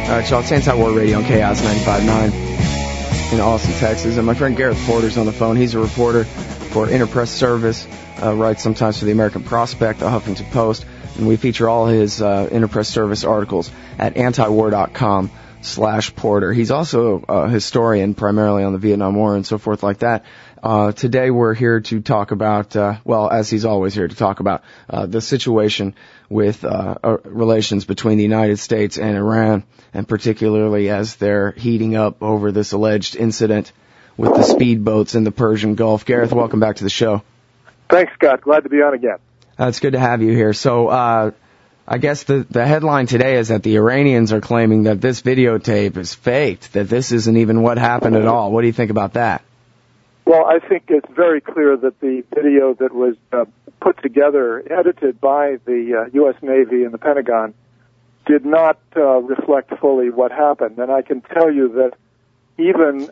All right, y'all, it's Anti-War Radio on Chaos 95.9 in Austin, Texas. And my friend Gareth Porter's on the phone. He's a reporter for Interpress Service, writes sometimes for the American Prospect, the Huffington Post, and we feature all his Interpress Service articles at antiwar.com/Porter. He's also a historian, primarily on the Vietnam War and so forth like that. Today we're here to talk about, as he's always here to talk about, the situation with relations between the United States and Iran, and particularly as they're heating up over this alleged incident with the speedboats in the Persian Gulf. Gareth, welcome back to the show. Thanks, Scott. Glad to be on again. It's good to have you here. So, I guess the headline today is that the Iranians are claiming that this videotape is faked, that this isn't even what happened at all. What do you think about that? Well, I think it's very clear that the video that was put together, edited by the U.S. Navy and the Pentagon, did not reflect fully what happened. And I can tell you that even,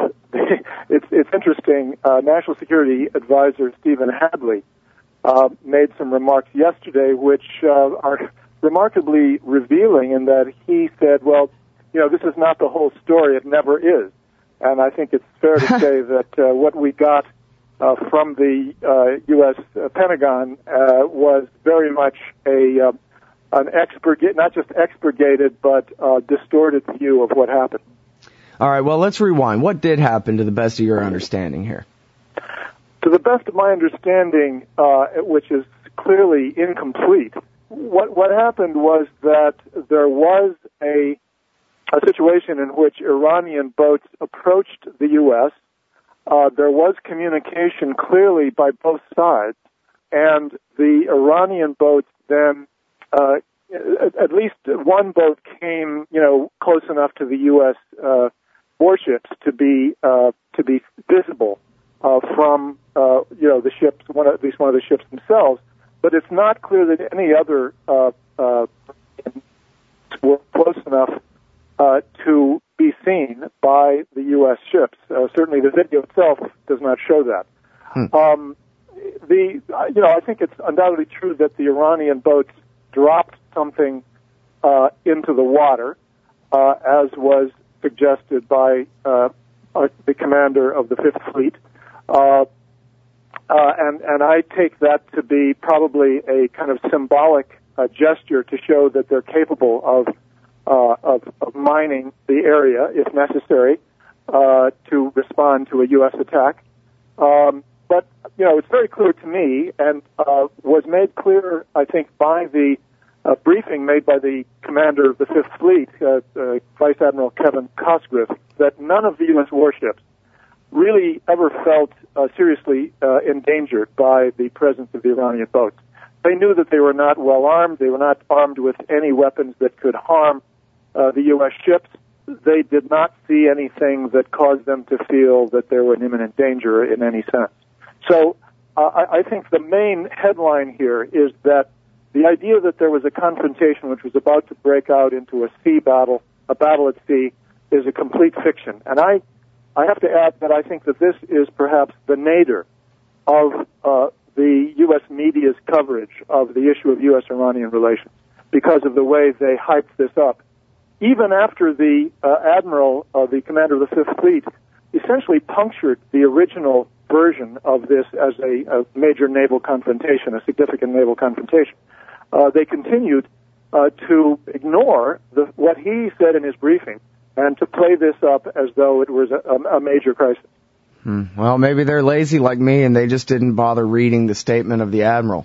it's interesting, National Security Advisor Stephen Hadley made some remarks yesterday which are remarkably revealing in that he said, well, this is not the whole story. It never is. And I think it's fair to say that what we got from the U.S. Pentagon was very much an not just expurgated, but distorted view of what happened. All right, well, let's rewind. What did happen to the best of your understanding here? To the best of my understanding, which is clearly incomplete, what happened was that there was a situation in which Iranian boats approached the U.S. There was communication clearly by both sides, and the Iranian boats then, at least one boat came, close enough to the U.S. Warships to be visible from, the ships, at least one of the ships themselves. But it's not clear that any other were close enough to be seen by the U.S. ships. Certainly, the video itself does not show that. I think it's undoubtedly true that the Iranian boats dropped something into the water, as was suggested by the commander of the Fifth Fleet, and I take that to be probably a kind of symbolic gesture to show that they're capable of mining the area, if necessary, to respond to a U.S. attack. But, it's very clear to me, and was made clear, I think, by the briefing made by the commander of the Fifth Fleet, Vice Admiral Kevin Cosgriff, that none of the U.S. warships really ever felt seriously endangered by the presence of the Iranian boats. They knew that they were not well armed. They were not armed with any weapons that could harm the U.S. ships. They did not see anything that caused them to feel that they were in imminent danger in any sense. So I think the main headline here is that the idea that there was a confrontation which was about to break out into a battle at sea, is a complete fiction. And I have to add that I think that this is perhaps the nadir of the U.S. media's coverage of the issue of U.S.-Iranian relations, because of the way they hyped this up. Even after the admiral, the commander of the Fifth Fleet, essentially punctured the original version of this as a major naval confrontation, a significant naval confrontation, they continued to ignore what he said in his briefing and to play this up as though it was a major crisis. Well, maybe they're lazy like me and they just didn't bother reading the statement of the admiral.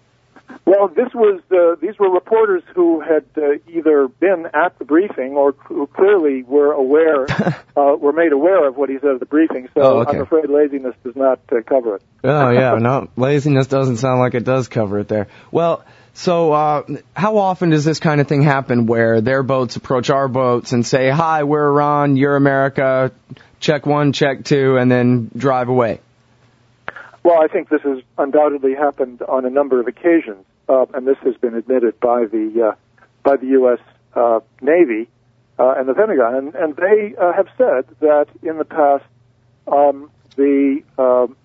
Well, these were reporters who had either been at the briefing or who clearly were aware, were made aware of what he said at the briefing. So okay. I'm afraid laziness does not cover it. Oh yeah, no, laziness doesn't sound like it does cover it there. Well, so how often does this kind of thing happen where their boats approach our boats and say, "Hi, we're Iran, you're America, check one, check two," and then drive away? Well, I think this has undoubtedly happened on a number of occasions, and this has been admitted by the U.S. Navy and the Pentagon, and they have said that in the past,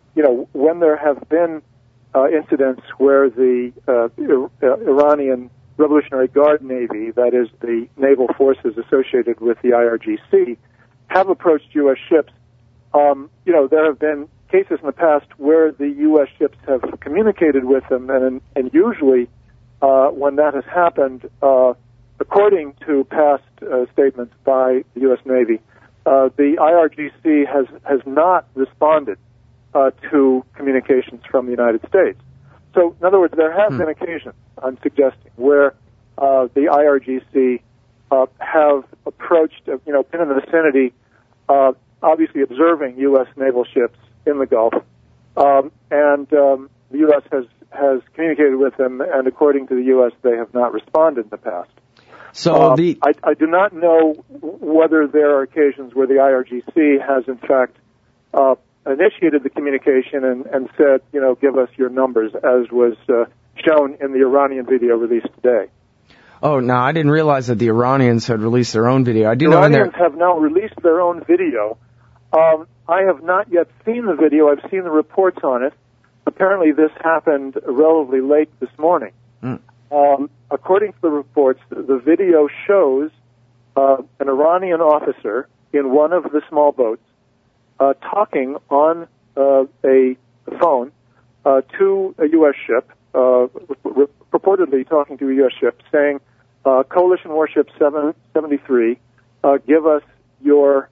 when there have been incidents where the Iranian Revolutionary Guard Navy, that is the naval forces associated with the IRGC, have approached U.S. ships. There have been cases in the past where the U.S. ships have communicated with them, and usually when that has happened, according to past statements by the U.S. Navy, the IRGC has not responded to communications from the United States. So, in other words, there have been occasions, I'm suggesting, where the IRGC have approached, been in the vicinity, obviously observing U.S. naval ships in the Gulf, and the U.S. has communicated with them, and according to the U.S., they have not responded in the past. So I do not know whether there are occasions where the IRGC has, in fact, initiated the communication and said, give us your numbers, as was shown in the Iranian video released today. Oh, no, I didn't realize that the Iranians had released their own video. I do know Iranians have now released their own video. I have not yet seen the video. I've seen the reports on it. Apparently, this happened relatively late this morning. According to the reports, the video shows an Iranian officer in one of the small boats talking on a phone to a U.S. ship, purportedly talking to a U.S. ship, saying, Coalition Warship 773, give us your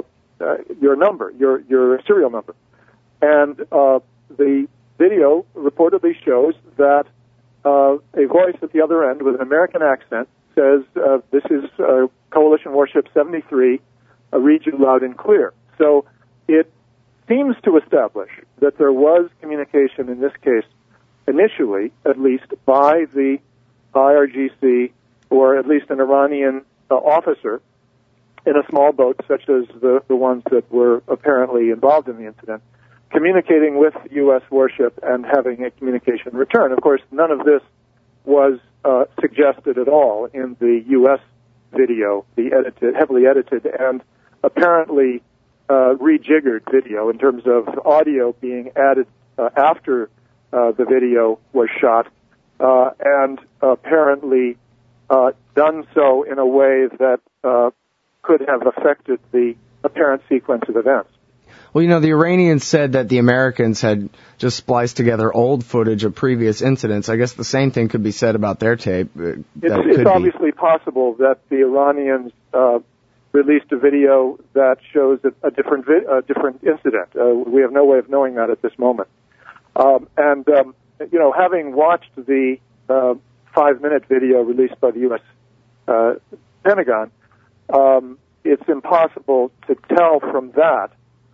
number, your serial number. And the video reportedly shows that a voice at the other end with an American accent says, this is Coalition Warship 73, read you loud and clear. So it seems to establish that there was communication in this case, initially, at least, by the IRGC, or at least an Iranian officer in a small boat, such as the ones that were apparently involved in the incident, communicating with U.S. warship and having a communication return. Of course, none of this was suggested at all in the U.S. video, the heavily edited and apparently rejiggered video in terms of audio being added after the video was shot, and apparently done so in a way that could have affected the apparent sequence of events. Well, the Iranians said that the Americans had just spliced together old footage of previous incidents. I guess the same thing could be said about their tape. It's obviously possible that the Iranians released a video that shows a different incident. We have no way of knowing that at this moment. Having watched the 5-minute video released by the U.S. Pentagon, it's impossible to tell from that,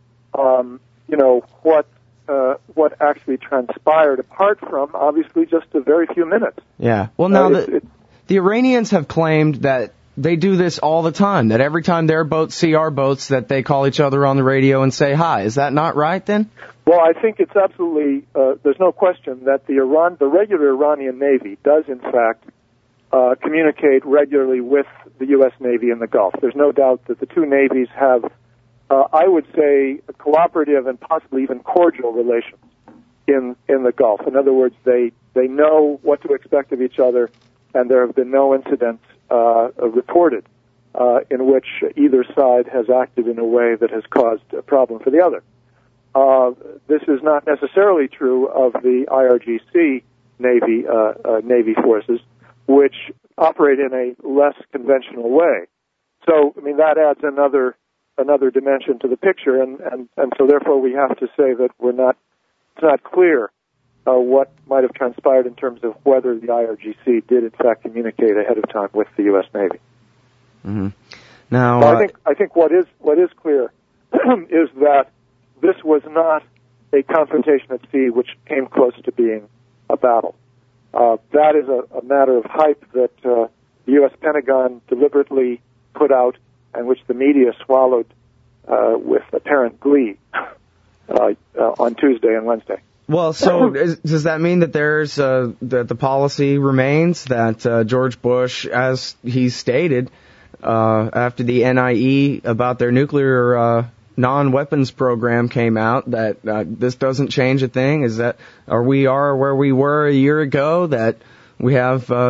what actually transpired, apart from, obviously, just a very few minutes. Yeah. Well, now, the Iranians have claimed that they do this all the time, that every time their boats see our boats, that they call each other on the radio and say hi. Is that not right, then? Well, I think it's absolutely, there's no question that the regular Iranian Navy does, in fact, communicate regularly with the U.S. Navy in the Gulf. There's no doubt that the two navies have, I would say, cooperative and possibly even cordial relations in the Gulf. In other words, they know what to expect of each other, and there have been no incidents reported in which either side has acted in a way that has caused a problem for the other. This is not necessarily true of the IRGC Navy forces, which operate in a less conventional way. So, that adds another dimension to the picture, and so therefore we have to say that it's not clear what might have transpired in terms of whether the IRGC did in fact communicate ahead of time with the U.S. Navy. Mm-hmm. Now, I think what is clear is that this was not a confrontation at sea which came close to being a battle. That is a matter of hype that the U.S. Pentagon deliberately put out and which the media swallowed with apparent glee on Tuesday and Wednesday. Well, so does that mean that that the policy remains that George Bush, as he stated after the NIE about their nuclear non-weapons program came out, that this doesn't change a thing? Is that we are where we were a year ago, that we have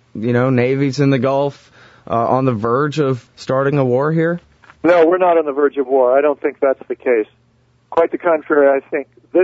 navies in the Gulf on the verge of starting a war here? No, we're not on the verge of war. I don't think that's the case. Quite the contrary. I think this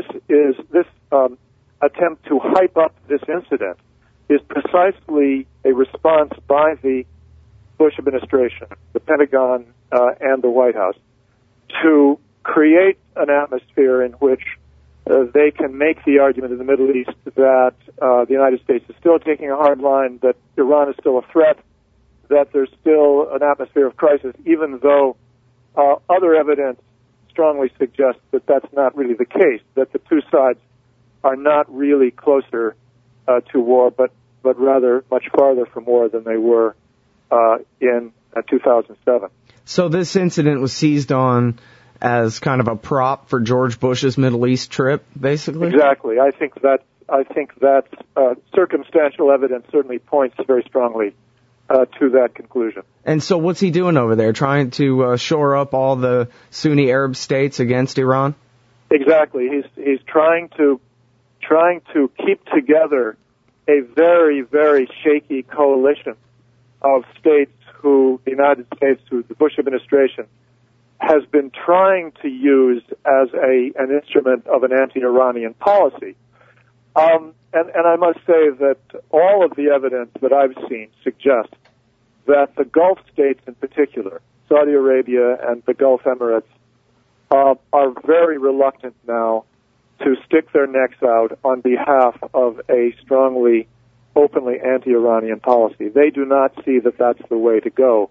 attempt to hype up this incident is precisely a response by the Bush administration, the Pentagon, and the White House to create an atmosphere in which they can make the argument in the Middle East that the United States is still taking a hard line, that Iran is still a threat, that there's still an atmosphere of crisis, even though other evidence strongly suggests that that's not really the case, that the two sides are not really closer to war, but rather much farther from war than they were in 2007. So this incident was seized on as kind of a prop for George Bush's Middle East trip, basically? Exactly. I think that circumstantial evidence certainly points very strongly to that conclusion. And so what's he doing over there, trying to shore up all the Sunni Arab states against Iran? Exactly. He's trying to keep together a very, very shaky coalition of states who the United States, who the Bush administration has been trying to use as an instrument of an anti-Iranian policy. And I must say that all of the evidence that I've seen suggests that the Gulf states in particular, Saudi Arabia and the Gulf Emirates, are very reluctant now to stick their necks out on behalf of a strongly, openly anti-Iranian policy. They do not see that that's the way to go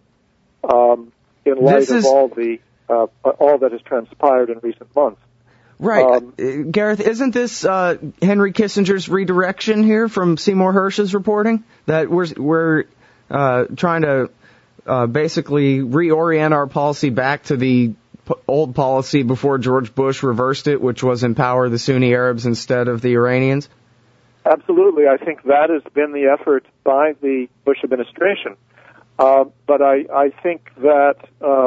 in light of all that has transpired in recent months. Right. Gareth, isn't this Henry Kissinger's redirection here from Seymour Hersh's reporting? That we're trying to basically reorient our policy back to the old policy before George Bush reversed it, which was empower the Sunni Arabs instead of the Iranians? Absolutely. I think that has been the effort by the Bush administration. But I think that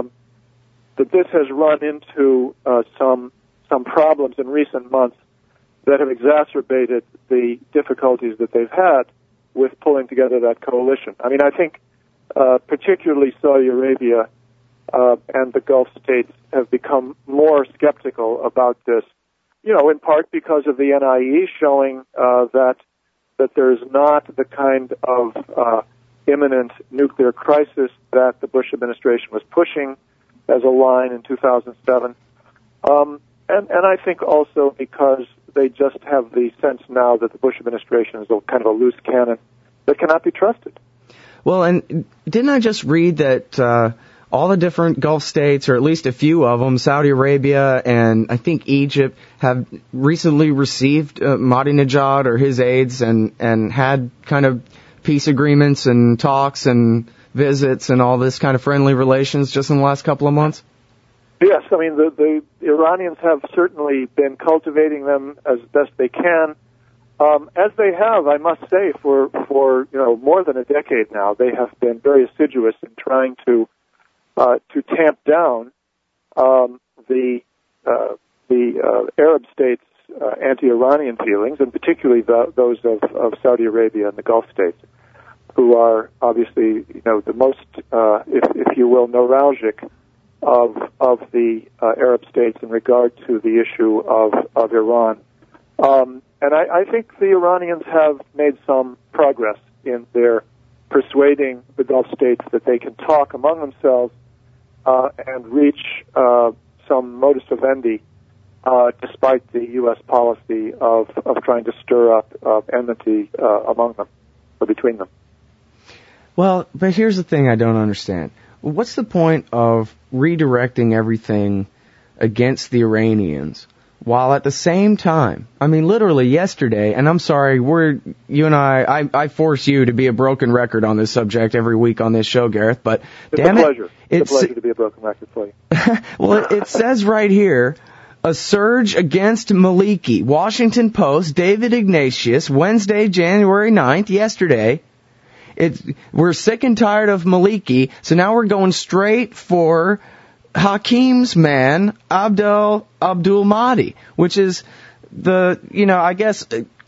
this has run into some problems in recent months that have exacerbated the difficulties that they've had with pulling together that coalition. I mean, I think particularly Saudi Arabia and the Gulf states have become more skeptical about this, in part because of the NIE showing that there's not the kind of imminent nuclear crisis that the Bush administration was pushing as a line in 2007. And I think also because they just have the sense now that the Bush administration is kind of a loose cannon that cannot be trusted. Well, and didn't I just read that all the different Gulf states, or at least a few of them, Saudi Arabia and I think Egypt, have recently received Ahmadinejad or his aides and had kind of peace agreements and talks and visits and all this kind of friendly relations just in the last couple of months? Yes, I mean, the Iranians have certainly been cultivating them as best they can. As they have, I must say, for more than a decade now, they have been very assiduous in trying to tamp down the Arab states' anti-Iranian feelings, and particularly those of Saudi Arabia and the Gulf states, who are obviously the most, if you will, neuralgic of the Arab states in regard to the issue of Iran. And I think the Iranians have made some progress in their persuading the Gulf states that they can talk among themselves and reach some modus vivendi, despite the U.S. policy of trying to stir up enmity among them, or between them. Well, but here's the thing I don't understand. What's the point of redirecting everything against the Iranians while at the same time, I mean, literally yesterday, and I'm sorry, you and I force you to be a broken record on this subject every week on this show, Gareth, but damn it. It's a pleasure to be a broken record for you. Well, it says right here, a surge against Maliki. Washington Post, David Ignatius, Wednesday, January 9th, yesterday. We're sick and tired of Maliki, so now we're going straight for Hakim's man, Abdul Mahdi, which is I guess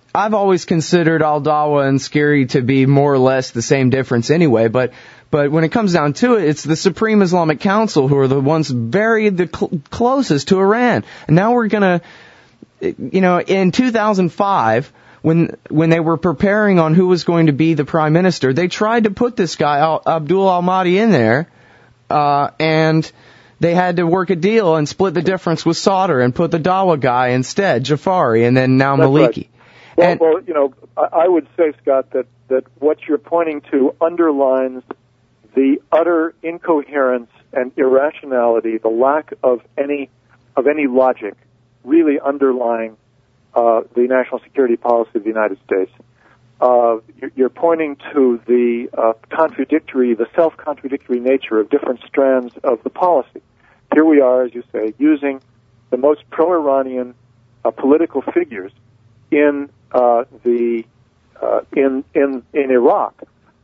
I've always considered al-Dawa and Sciri to be more or less the same difference anyway, but when it comes down to it, it's the Supreme Islamic Council who are the ones closest to Iran. And now we're gonna, in 2005, when they were preparing on who was going to be the prime minister, they tried to put this guy, Abdul al-Mahdi, in there, and they had to work a deal and split the difference with Sadr and put the Dawa guy instead, Jafari, and then now Maliki. Right. Well, I would say, Scott, that what you're pointing to underlines the utter incoherence and irrationality, the lack of any logic really underlying the national security policy of the United States. You're pointing to the self-contradictory nature of different strands of the policy. Here we are, as you say, using the most pro-Iranian political figures in Iraq,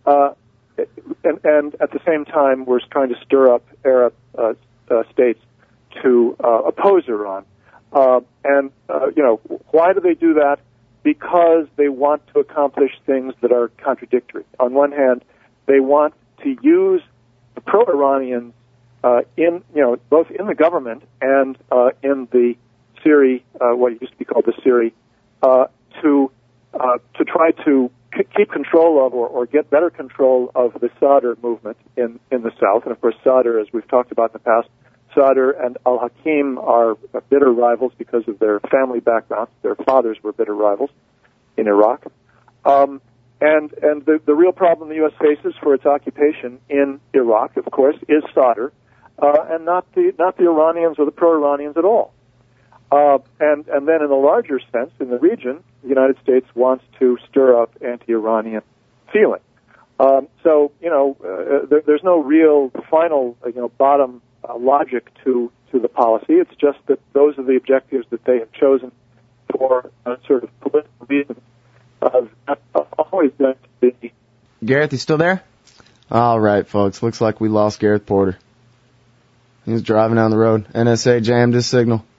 and at the same time we're trying to stir up Arab states to oppose Iran. Why do they do that? Because they want to accomplish things that are contradictory. On one hand, they want to use the pro-Iranians both in the government and in the Syri, what used to be called the Syri, to try to keep control of or get better control of the Sadr movement in the south. And of course, Sadr, as we've talked about in the past, Sadr and al-Hakim are bitter rivals because of their family backgrounds. Their fathers were bitter rivals in Iraq. And the real problem the U.S. faces for its occupation in Iraq, of course, is Sadr, and not the Iranians or the pro-Iranians at all. And then in a larger sense, in the region, the United States wants to stir up anti-Iranian feeling. There's no real final, bottom logic to the policy. It's just that those are the objectives that they have chosen for sort of political reasons. Always going to be. Gareth, you still there? All right, folks. Looks like we lost Gareth Porter. He was driving down the road. NSA jammed his signal.